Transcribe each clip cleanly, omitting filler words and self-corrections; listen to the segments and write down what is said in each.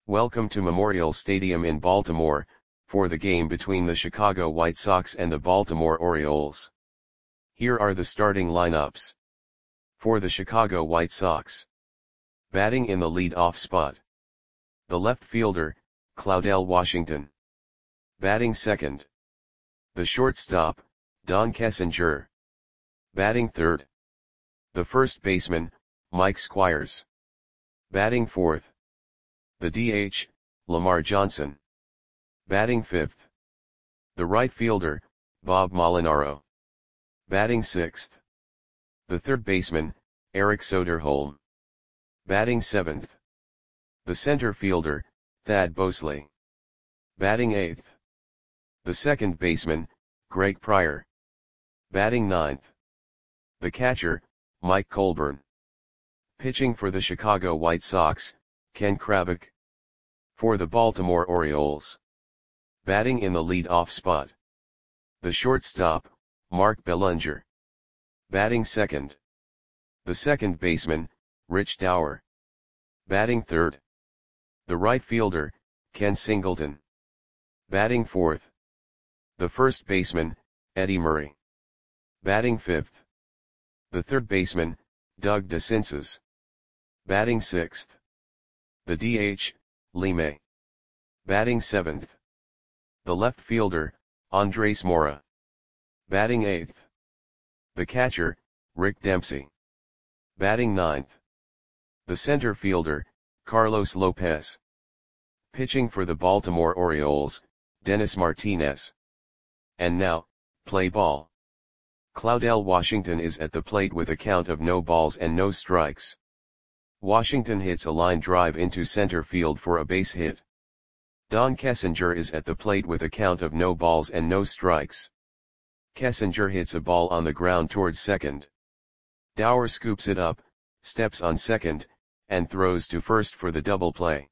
Welcome to Memorial Stadium in Baltimore, for the game between the Chicago White Sox and the Baltimore Orioles. Here are the starting lineups. For the Chicago White Sox. Batting in the lead-off spot. The left fielder, Claudell Washington. Batting second. The shortstop, Don Kessinger. Batting third. The first baseman, Mike Squires. Batting fourth. The DH, Lamar Johnson. Batting fifth. The right fielder, Bob Molinaro. Batting sixth. The third baseman, Eric Soderholm. Batting seventh. The center fielder, Thad Bosley. Batting eighth. The second baseman, Greg Pryor. Batting ninth. The catcher, Mike Colburn. Pitching for the Chicago White Sox, Ken Krabak. For the Baltimore Orioles. Batting in the lead-off spot. The shortstop, Mark Belanger. Batting second. The second baseman, Rich Dauer. Batting third. The right fielder, Ken Singleton. Batting fourth. The first baseman, Eddie Murray. Batting fifth. The third baseman, Doug DeCinces. Batting sixth. The DH, Lee May. Batting seventh. The left fielder, Andres Mora. Batting eighth. The catcher, Rick Dempsey. Batting ninth. The center fielder, Carlos Lopez. Pitching for the Baltimore Orioles, Dennis Martinez. And now, play ball. Claudell Washington is at the plate with a count of no balls and no strikes. Washington hits a line drive into center field for a base hit. Don Kessinger is at the plate with a count of no balls and no strikes. Kessinger hits a ball on the ground towards second. Dauer scoops it up, steps on second, and throws to first for the double play.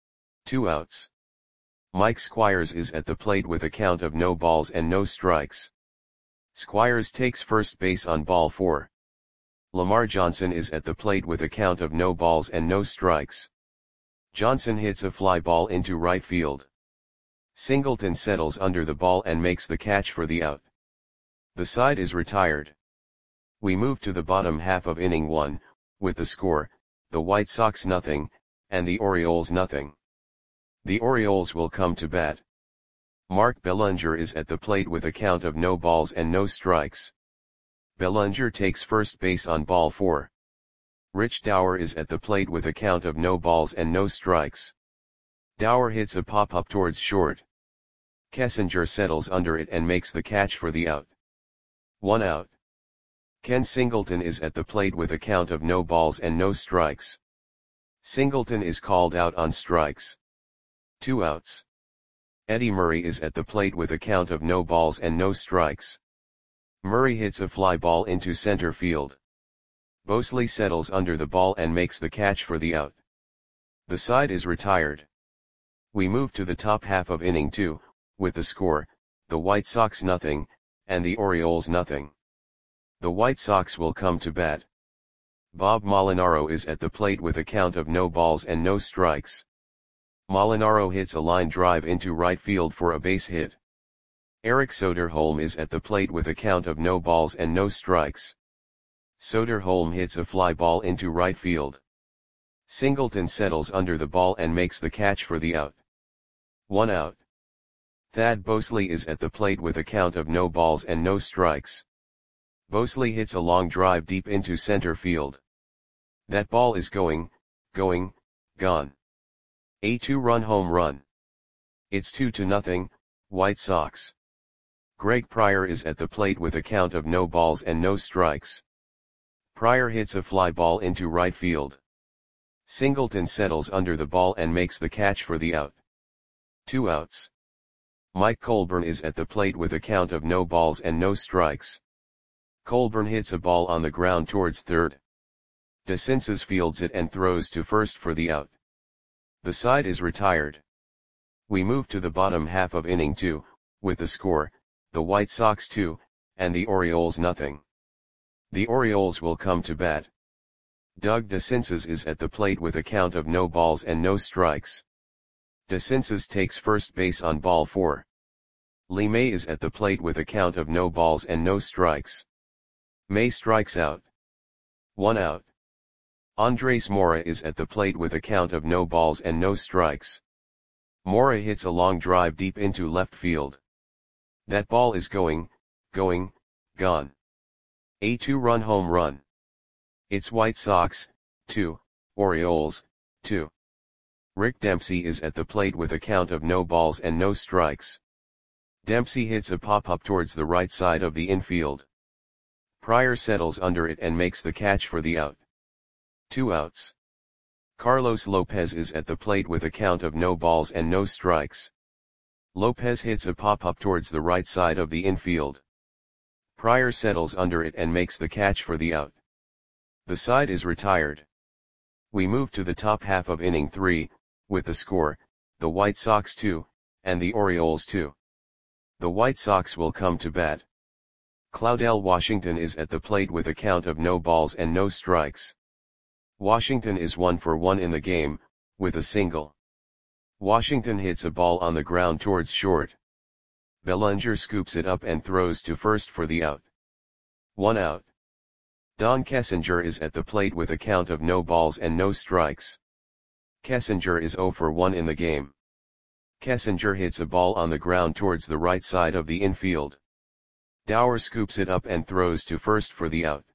2 outs. Mike Squires is at the plate with a count of no balls and no strikes. Squires takes first base on ball 4. Lamar Johnson is at the plate with a count of no balls and no strikes. Johnson hits a fly ball into right field. Singleton settles under the ball and makes the catch for the out. The side is retired. We move to the bottom half of inning 1, with the score, the White Sox 0, and the Orioles 0. The Orioles will come to bat. Mark Belanger is at the plate with a count of no balls and no strikes. Belanger takes first base on ball 4. Rich Dauer is at the plate with a count of no balls and no strikes. Dauer hits a pop-up towards short. Kessinger settles under it and makes the catch for the out. 1 out. Ken Singleton is at the plate with a count of no balls and no strikes. Singleton is called out on strikes. 2 outs. Eddie Murray is at the plate with a count of no balls and no strikes. Murray hits a fly ball into center field. Bosley settles under the ball and makes the catch for the out. The side is retired. We move to the top half of inning 2, with the score, the White Sox 0, and the Orioles 0. The White Sox will come to bat. Bob Molinaro is at the plate with a count of no balls and no strikes. Molinaro hits a line drive into right field for a base hit. Eric Soderholm is at the plate with a count of no balls and no strikes. Soderholm hits a fly ball into right field. Singleton settles under the ball and makes the catch for the out. 1 out. Thad Bosley is at the plate with a count of no balls and no strikes. Bosley hits a long drive deep into center field. That ball is gone. A 2-run home run. It's 2-0, White Sox. Greg Pryor is at the plate with a count of no balls and no strikes. Pryor hits a fly ball into right field. Singleton settles under the ball and makes the catch for the out. 2 outs. Mike Colburn is at the plate with a count of no balls and no strikes. Colburn hits a ball on the ground towards third. DeCinces fields it and throws to first for the out. The side is retired. We move to the bottom half of inning 2, with the score, the White Sox 2, and the Orioles 0. The Orioles will come to bat. Doug DeCinces is at the plate with a count of no balls and no strikes. DeCinces takes first base on ball 4. Lee May is at the plate with a count of no balls and no strikes. May strikes out. 1 out. Andres Mora is at the plate with a count of no balls and no strikes. Mora hits a long drive deep into left field. That ball is going, gone. A 2-run home run. It's White Sox, 2, Orioles, 2. Rick Dempsey is at the plate with a count of no balls and no strikes. Dempsey hits a pop-up towards the right side of the infield. Pryor settles under it and makes the catch for the out. 2 outs. Carlos Lopez is at the plate with a count of no balls and no strikes. Lopez hits a pop-up towards the right side of the infield. Pryor settles under it and makes the catch for the out. The side is retired. We move to the top half of inning 3, with the score, the White Sox 2, and the Orioles 2. The White Sox will come to bat. Claudell Washington is at the plate with a count of no balls and no strikes. Washington is 1 for 1 in the game, with a single. Washington hits a ball on the ground towards short. Bellinger scoops it up and throws to first for the out. 1 out. Don Kessinger is at the plate with a count of no balls and no strikes. Kessinger is 0 for 1 in the game. Kessinger hits a ball on the ground towards the right side of the infield. Dower scoops it up and throws to first for the out.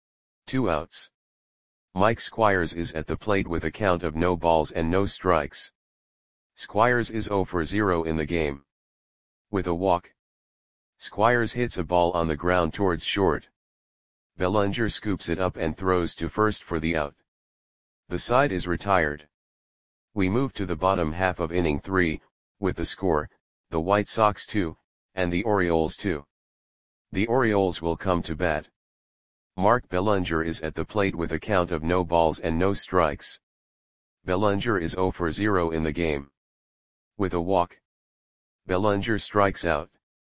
2 outs. Mike Squires is at the plate with a count of no balls and no strikes. Squires is 0 for 0 in the game. With a walk. Squires hits a ball on the ground towards short. Bellinger scoops it up and throws to first for the out. The side is retired. We move to the bottom half of inning 3, with the score, the White Sox 2, and the Orioles 2. The Orioles will come to bat. Mark Bellinger is at the plate with a count of no balls and no strikes. Bellinger is 0 for 0 in the game. With a walk. Bellinger strikes out.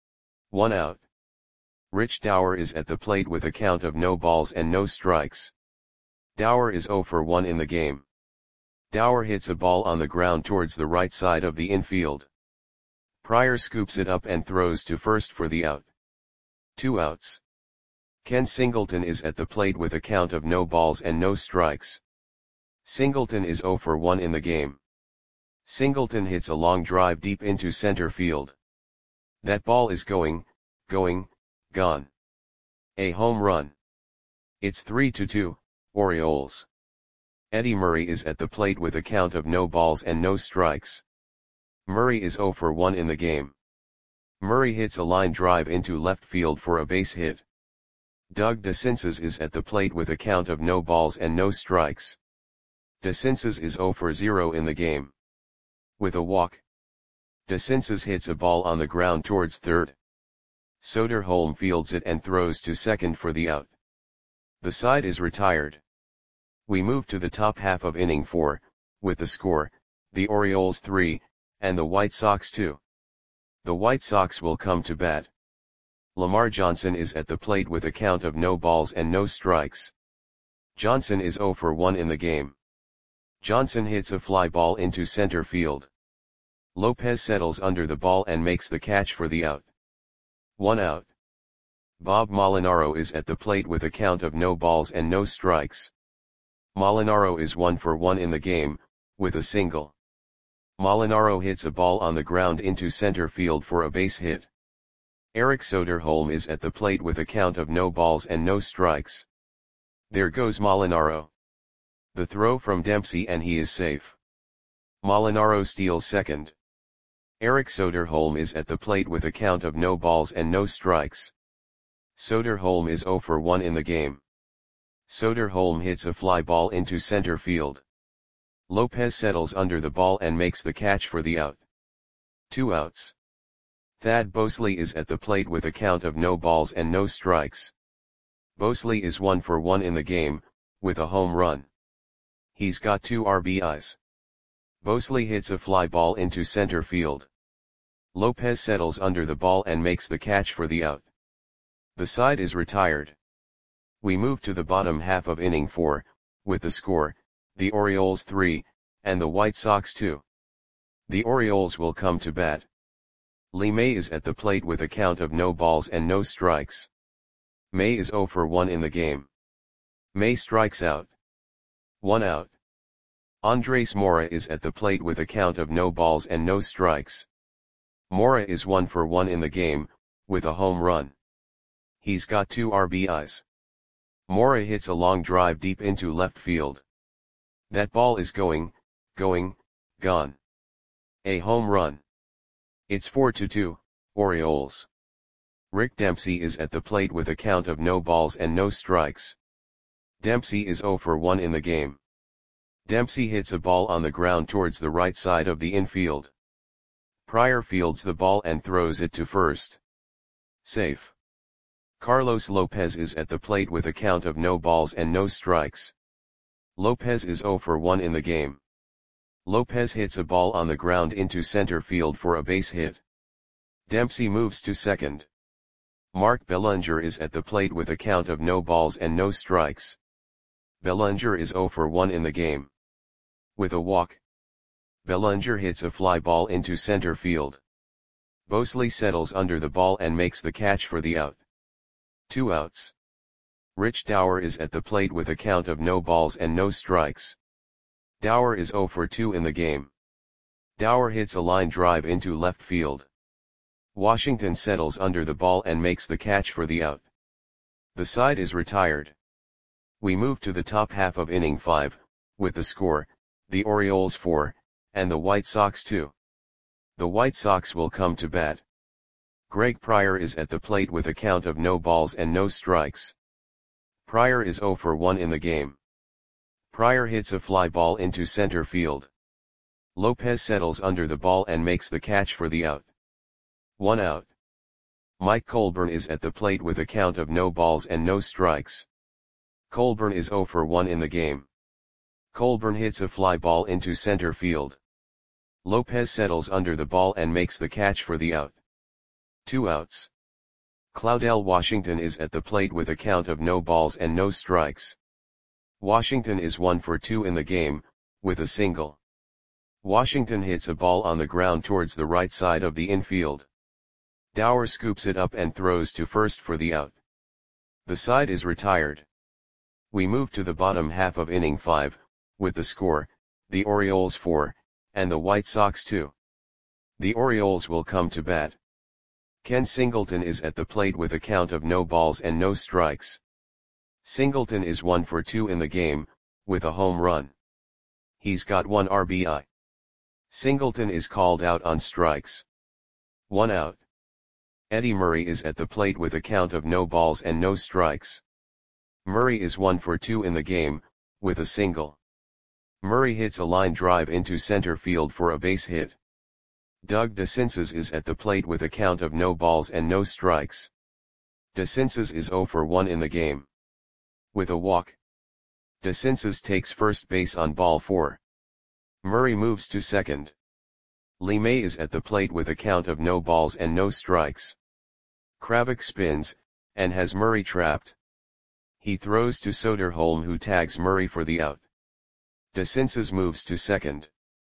1 out. Rich Dower is at the plate with a count of no balls and no strikes. Dower is 0 for 1 in the game. Dower hits a ball on the ground towards the right side of the infield. Pryor scoops it up and throws to first for the out. 2 outs. Ken Singleton is at the plate with a count of no balls and no strikes. Singleton is 0 for 1 in the game. Singleton hits a long drive deep into center field. That ball is going, gone. A home run. It's 3-2, Orioles. Eddie Murray is at the plate with a count of no balls and no strikes. Murray is 0 for 1 in the game. Murray hits a line drive into left field for a base hit. Doug DeCinces is at the plate with a count of no balls and no strikes. DeCinces is 0 for 0 in the game. With a walk. DeCinces hits a ball on the ground towards third. Soderholm fields it and throws to second for the out. The side is retired. We move to the top half of inning 4, with the score, the Orioles 3, and the White Sox 2. The White Sox will come to bat. Lamar Johnson is at the plate with a count of no balls and no strikes. Johnson is 0 for 1 in the game. Johnson hits a fly ball into center field. Lopez settles under the ball and makes the catch for the out. 1 out. Bob Molinaro is at the plate with a count of no balls and no strikes. Molinaro is 1 for 1 in the game, with a single. Molinaro hits a ball on the ground into center field for a base hit. Eric Soderholm is at the plate with a count of no balls and no strikes. There goes Molinaro. The throw from Dempsey and he is safe. Molinaro steals second. Eric Soderholm is at the plate with a count of no balls and no strikes. Soderholm is 0 for 1 in the game. Soderholm hits a fly ball into center field. Lopez settles under the ball and makes the catch for the out. 2 outs. Thad Bosley is at the plate with a count of no balls and no strikes. Bosley is 1 for 1 in the game, with a home run. He's got 2 RBIs. Bosley hits a fly ball into center field. Lopez settles under the ball and makes the catch for the out. The side is retired. We move to the bottom half of inning 4, with the score, the Orioles 3, and the White Sox 2. The Orioles will come to bat. Lee May is at the plate with a count of no balls and no strikes. May is 0 for 1 in the game. May strikes out. 1 out. Andres Mora is at the plate with a count of no balls and no strikes. Mora is 1 for 1 in the game, with a home run. He's got 2 RBIs. Mora hits a long drive deep into left field. That ball is going, gone. A home run. It's 4-2, Orioles. Rick Dempsey is at the plate with a count of no balls and no strikes. Dempsey is 0 for 1 in the game. Dempsey hits a ball on the ground towards the right side of the infield. Pryor fields the ball and throws it to first. Safe. Carlos Lopez is at the plate with a count of no balls and no strikes. Lopez is 0 for 1 in the game. Lopez hits a ball on the ground into center field for a base hit. Dempsey moves to second. Mark Bellinger is at the plate with a count of no balls and no strikes. Bellinger is 0 for 1 in the game. With a walk, Bellinger hits a fly ball into center field. Bosley settles under the ball and makes the catch for the out. 2 outs. Rich Dower is at the plate with a count of no balls and no strikes. Dower is 0 for 2 in the game. Dower hits a line drive into left field. Washington settles under the ball and makes the catch for the out. The side is retired. We move to the top half of inning 5, with the score, the Orioles 4, and the White Sox 2. The White Sox will come to bat. Greg Pryor is at the plate with a count of no balls and no strikes. Pryor is 0 for 1 in the game. Pryor hits a fly ball into center field. Lopez settles under the ball and makes the catch for the out. 1 out. Mike Colburn is at the plate with a count of no balls and no strikes. Colburn is 0 for 1 in the game. Colburn hits a fly ball into center field. Lopez settles under the ball and makes the catch for the out. 2 outs. Claudell Washington is at the plate with a count of no balls and no strikes. Washington is 1 for 2 in the game, with a single. Washington hits a ball on the ground towards the right side of the infield. Dower scoops it up and throws to first for the out. The side is retired. We move to the bottom half of inning 5, with the score, the Orioles 4, and the White Sox 2. The Orioles will come to bat. Ken Singleton is at the plate with a count of no balls and no strikes. Singleton is 1 for 2 in the game, with a home run. He's got 1 RBI. Singleton is called out on strikes. 1 out. Eddie Murray is at the plate with a count of no balls and no strikes. Murray is 1 for 2 in the game, with a single. Murray hits a line drive into center field for a base hit. Doug DeCinces is at the plate with a count of no balls and no strikes. DeCinces is 0 for 1 in the game. With a walk, DeCinces takes first base on ball 4. Murray moves to second. Lee May is at the plate with a count of no balls and no strikes. Kravik spins, and has Murray trapped. He throws to Soderholm, who tags Murray for the out. DeCinces moves to second.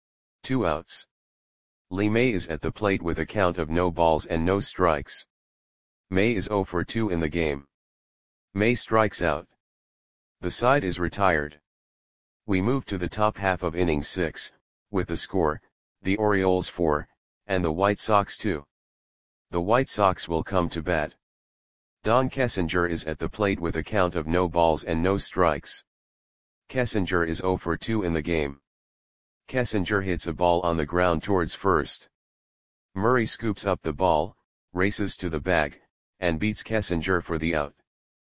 2 outs. Lee May is at the plate with a count of no balls and no strikes. May is 0 for 2 in the game. May strikes out. The side is retired. We move to the top half of inning 6, with the score, the Orioles 4, and the White Sox 2. The White Sox will come to bat. Don Kessinger is at the plate with a count of no balls and no strikes. Kessinger is 0 for 2 in the game. Kessinger hits a ball on the ground towards first. Murray scoops up the ball, races to the bag, and beats Kessinger for the out.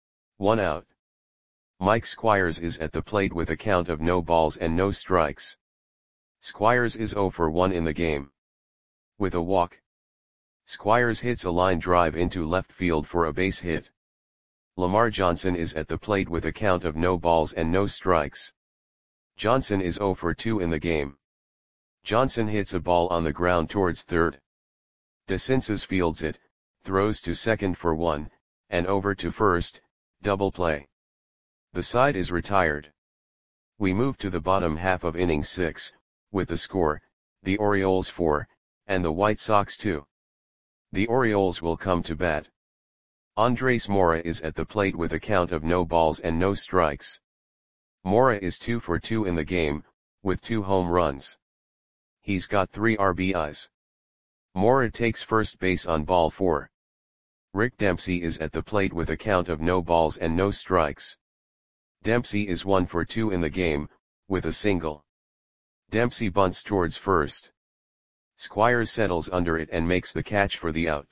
1 out. Mike Squires is at the plate with a count of no balls and no strikes. Squires is 0 for 1 in the game. With a walk, Squires hits a line drive into left field for a base hit. Lamar Johnson is at the plate with a count of no balls and no strikes. Johnson is 0 for 2 in the game. Johnson hits a ball on the ground towards third. DeCinces fields it, throws to second for 1, and over to first, double play. The side is retired. We move to the bottom half of inning 6, with the score, the Orioles 4, and the White Sox 2. The Orioles will come to bat. Andres Mora is at the plate with a count of no balls and no strikes. Mora is 2 for 2 in the game, with 2 home runs. He's got 3 RBIs. Mora takes first base on ball 4. Rick Dempsey is at the plate with a count of no balls and no strikes. Dempsey is 1 for 2 in the game, with a single. Dempsey bunts towards first. Squires settles under it and makes the catch for the out.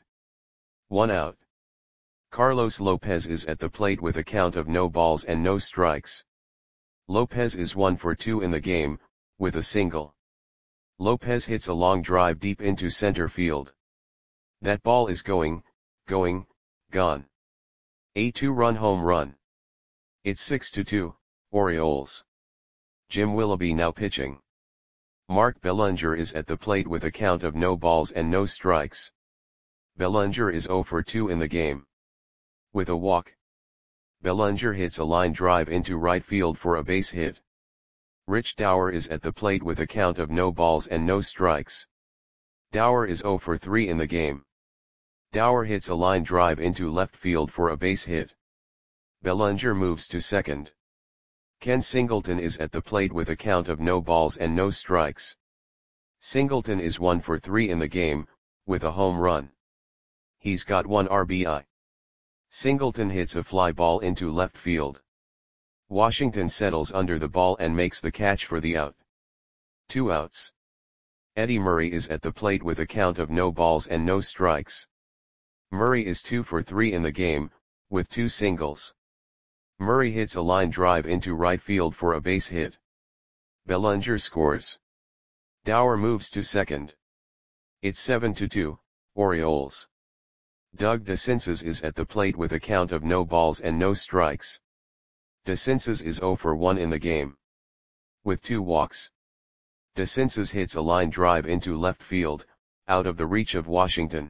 1 out. Carlos Lopez is at the plate with a count of no balls and no strikes. Lopez is 1 for 2 in the game, with a single. Lopez hits a long drive deep into center field. That ball is going, gone. A 2-run home run. It's 6-2, Orioles. Jim Willoughby now pitching. Mark Bellinger is at the plate with a count of no balls and no strikes. Bellinger is 0 for 2 in the game. With a walk. Bellinger hits a line drive into right field for a base hit. Rich Dauer is at the plate with a count of no balls and no strikes. Dauer is 0 for 3 in the game. Dauer hits a line drive into left field for a base hit. Bellinger moves to second. Ken Singleton is at the plate with a count of no balls and no strikes. Singleton is 1 for 3 in the game, with a home run. He's got 1 RBI. Singleton hits a fly ball into left field. Washington settles under the ball and makes the catch for the out. 2 outs. Eddie Murray is at the plate with a count of no balls and no strikes. Murray is 2 for 3 in the game, with 2 singles. Murray hits a line drive into right field for a base hit. Bellinger scores. Dauer moves to second. It's 7-2, Orioles. Doug DeCinces is at the plate with a count of no balls and no strikes. DeCinces is 0 for 1 in the game. With 2 walks. DeCinces hits a line drive into left field, out of the reach of Washington.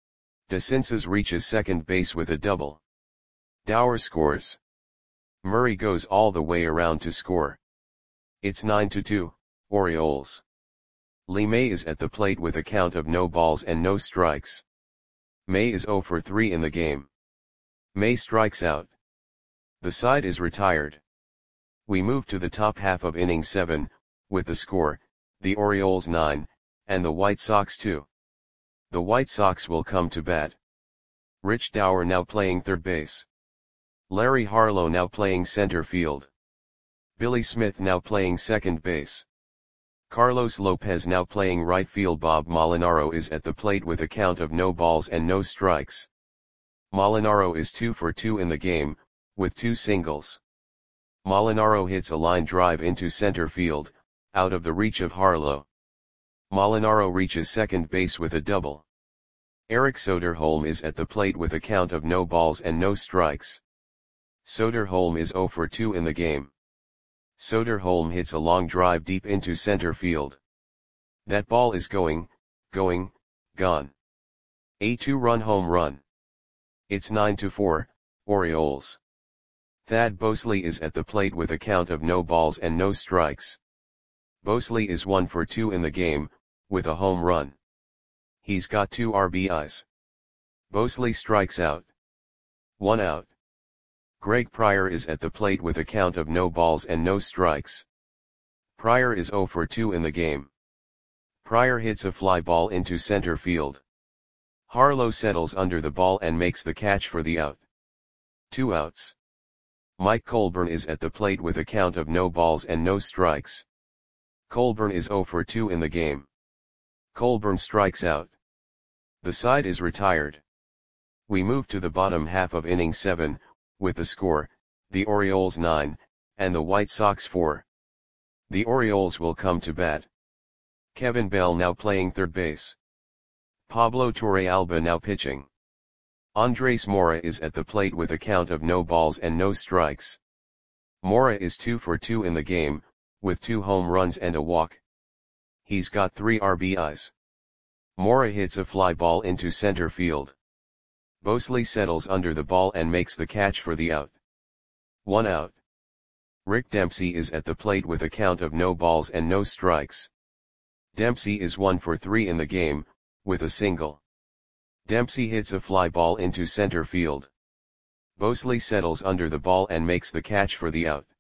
DeCinces reaches second base with a double. Dauer scores. Murray goes all the way around to score. It's 9-2, Orioles. Lee May is at the plate with a count of no balls and no strikes. May is 0 for 3 in the game. May strikes out. The side is retired. We move to the top half of inning 7, with the score, the Orioles 9, and the White Sox 2. The White Sox will come to bat. Rich Dauer now playing third base. Larry Harlow now playing center field. Billy Smith now playing second base. Carlos Lopez now playing right field. Bob Molinaro is at the plate with a count of no balls and no strikes. Molinaro is 2 for 2 in the game, with 2 singles. Molinaro hits a line drive into center field, out of the reach of Harlow. Molinaro reaches second base with a double. Eric Soderholm is at the plate with a count of no balls and no strikes. Soderholm is 0 for 2 in the game. Soderholm hits a long drive deep into center field. That ball is going, gone. A 2-run home run. It's 9-4, Orioles. Thad Bosley is at the plate with a count of no balls and no strikes. Bosley is 1 for 2 in the game, with a home run. He's got 2 RBIs. Bosley strikes out. 1 out. Greg Pryor is at the plate with a count of no balls and no strikes. Pryor is 0 for 2 in the game. Pryor hits a fly ball into center field. Harlow settles under the ball and makes the catch for the out. 2 outs. Mike Colburn is at the plate with a count of no balls and no strikes. Colburn is 0 for 2 in the game. Colburn strikes out. The side is retired. We move to the bottom half of inning 7, with the score, the Orioles 9, and the White Sox 4. The Orioles will come to bat. Kevin Bell now playing third base. Pablo Torrealba now pitching. Andres Mora is at the plate with a count of no balls and no strikes. Mora is 2 for 2 in the game, with 2 home runs and a walk. He's got 3 RBIs. Mora hits a fly ball into center field. Bosley settles under the ball and makes the catch for the out. 1 out. Rick Dempsey is at the plate with a count of no balls and no strikes. Dempsey is 1 for 3 in the game, with a single. Dempsey hits a fly ball into center field. Bosley settles under the ball and makes the catch for the out.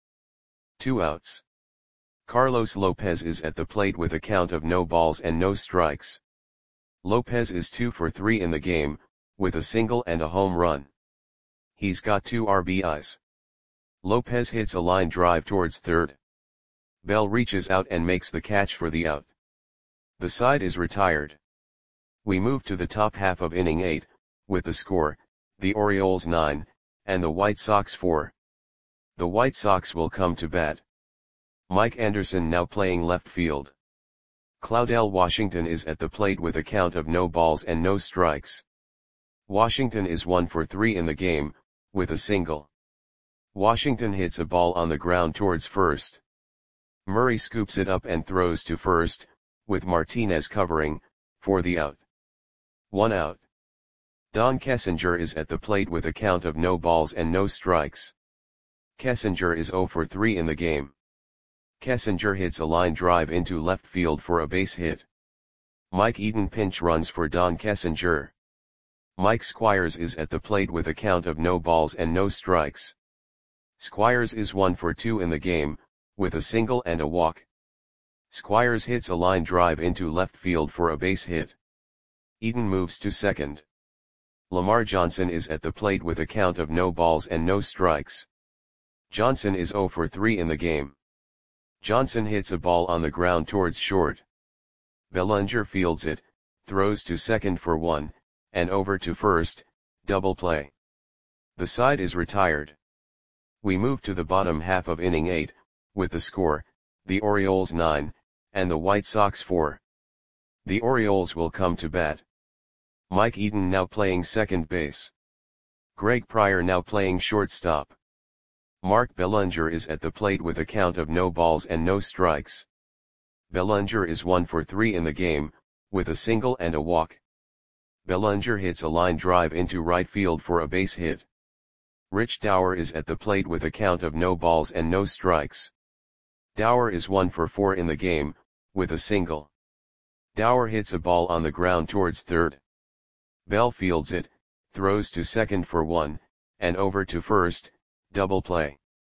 2 outs. Carlos Lopez is at the plate with a count of no balls and no strikes. Lopez is 2 for 3 in the game, with a single and a home run. He's got 2 RBIs. Lopez hits a line drive towards third. Bell reaches out and makes the catch for the out. The side is retired. We move to the top half of inning 8, with the score, the Orioles 9, and the White Sox 4. The White Sox will come to bat. Mike Anderson now playing left field. Claudel Washington is at the plate with a count of no balls and no strikes. Washington is 1 for 3 in the game, with a single. Washington hits a ball on the ground towards first. Murray scoops it up and throws to first, with Martinez covering, for the out. 1 out. Don Kessinger is at the plate with a count of no balls and no strikes. Kessinger is 0 for 3 in the game. Kessinger hits a line drive into left field for a base hit. Mike Eaton pinch runs for Don Kessinger. Mike Squires is at the plate with a count of no balls and no strikes. Squires is 1 for 2 in the game, with a single and a walk. Squires hits a line drive into left field for a base hit. Eaton moves to second. Lamar Johnson is at the plate with a count of no balls and no strikes. Johnson is 0 for 3 in the game. Johnson hits a ball on the ground towards short. Bellinger fields it, throws to second for 1, and over to first, double play. The side is retired. We move to the bottom half of inning 8, with the score, the Orioles 9, and the White Sox 4. The Orioles will come to bat. Mike Eaton now playing second base. Greg Pryor now playing shortstop. Mark Bellinger is at the plate with a count of no balls and no strikes. Bellinger is 1 for 3 in the game, with a single and a walk. Bellinger hits a line drive into right field for a base hit. Rich Dower is at the plate with a count of no balls and no strikes. Dower is 1 for 4 in the game, with a single. Dower hits a ball on the ground towards third. Bell fields it, throws to second for 1, and over to first, double play.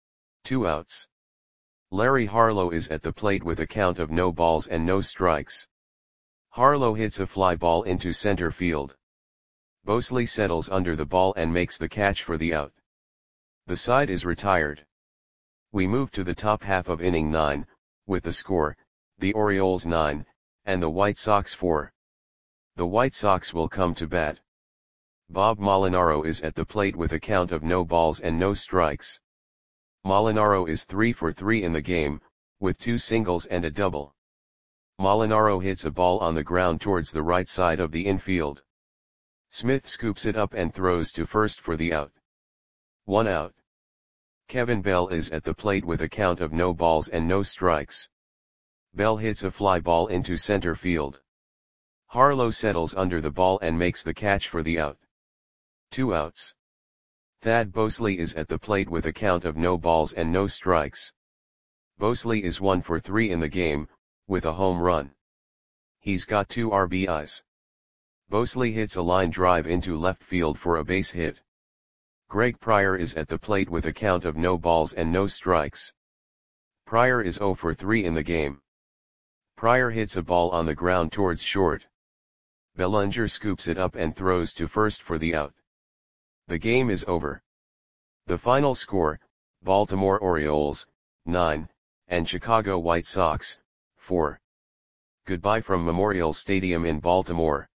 2 outs. Larry Harlow is at the plate with a count of no balls and no strikes. Harlow hits a fly ball into center field. Bosley settles under the ball and makes the catch for the out. The side is retired. We move to the top half of inning 9, with the score, the Orioles 9, and the White Sox 4. The White Sox will come to bat. Bob Molinaro is at the plate with a count of no balls and no strikes. Molinaro is 3 for 3 in the game, with 2 singles and a double. Molinaro hits a ball on the ground towards the right side of the infield. Smith scoops it up and throws to first for the out. 1 out. Kevin Bell is at the plate with a count of no balls and no strikes. Bell hits a fly ball into center field. Harlow settles under the ball and makes the catch for the out. 2 outs. Thad Bosley is at the plate with a count of no balls and no strikes. Bosley is 1 for 3 in the game, with a home run. He's got 2 RBIs. Bosley hits a line drive into left field for a base hit. Greg Pryor is at the plate with a count of no balls and no strikes. Pryor is 0 for 3 in the game. Pryor hits a ball on the ground towards short. Bellinger scoops it up and throws to first for the out. The game is over. The final score, Baltimore Orioles, 9, and Chicago White Sox, 4. Goodbye from Memorial Stadium in Baltimore.